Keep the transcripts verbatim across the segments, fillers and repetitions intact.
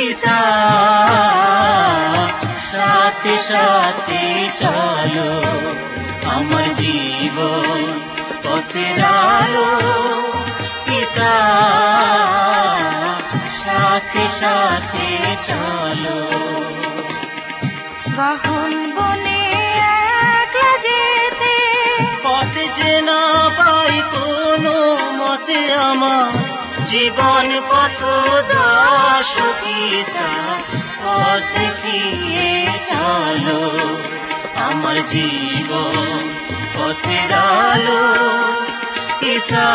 ঈশা সাথে সাথে চলো, আমার জীবন পথের আলো। ঈশা সাথে সাথে চলো। গহন বনে একলা যেতে, পথে যে না পাই কোনো মতে, আমার জীবন পথ দর্শক ঈশা পথ দেখিয়ে চলো, আমার জীবন পথের আলো। ঈশা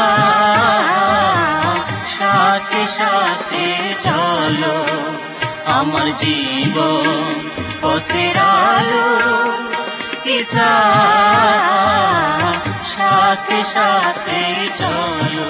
সাথে সাথে চলো, আমার জীবন পথের আলো। ঈশা সাথে সাথে চলো।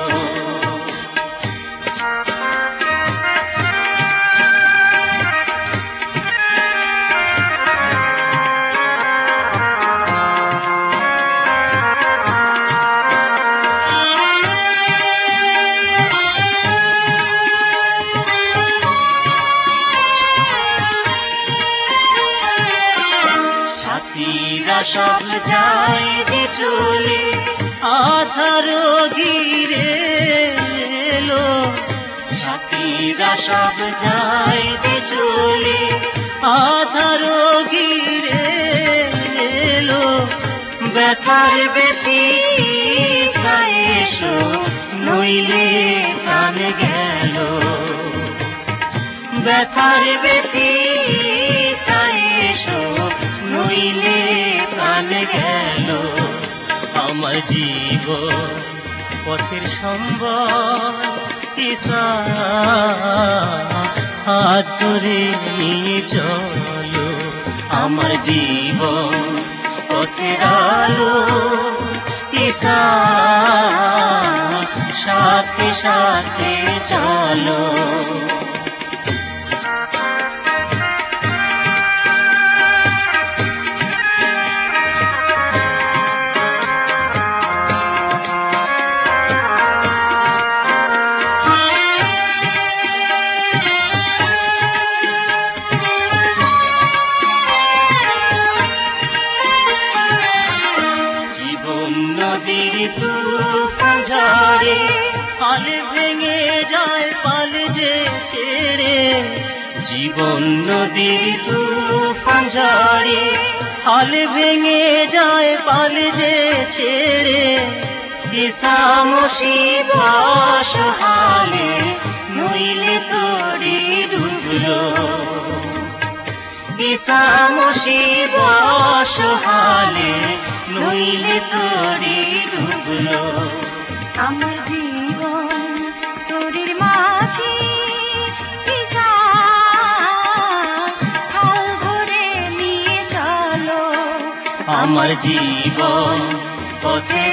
সাথীরা সব যায় যে চলে, আধার ঘিরে এলো। সাথীরা সব যায় যে চলে, আধার ঘিরে এলো। ব্যথার ব্যথি ঈশা এসো, নইলে প্রাণ গেল। ব্যথার ব্যথি ঈশা এসো, নইলে প্রাণ গেল। আমার জীবন পথের সম্বল, ঈশা হাত ধরে নিয়ে চলো, আমার জীবন পথের আলো। ঈশা সাথে সাথে চলো। নদীর তুফান ঝড়ে পাল ভেঙে যায়, পাল যে ছেড়ে। জীবন নদীর তুফান ঝড়ে পাল ভেঙে যায়, পাল যে ছেড়ে। ঈশা মুসিবত হালে, নইলে তোরে ডুবলো। ঈশা মুসিবত হালে, নইলে তোরে ডুবলো। আমার জীবন তোরির মাঝে, ঈশা হাল ধরে নিয়ে চলো, আমার জীবন পথে